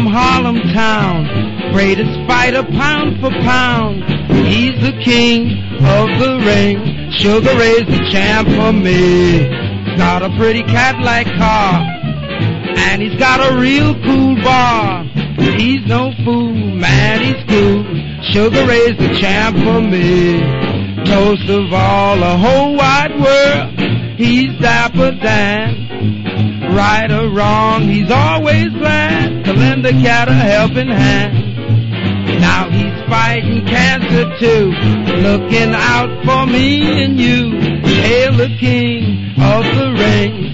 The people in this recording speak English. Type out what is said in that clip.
from Harlem town, greatest fighter pound for pound. He's the king of the ring, Sugar Ray's the champ for me. He's got a pretty Cadillac car, and he's got a real cool bar. He's no fool, man, he's cool. Sugar Ray's the champ for me. Toast of all the whole wide world, he's Dapper Dan. Right or wrong, he's always glad to lend a cat a helping hand. Now he's fighting cancer too, looking out for me and you. Hail the king of the ring,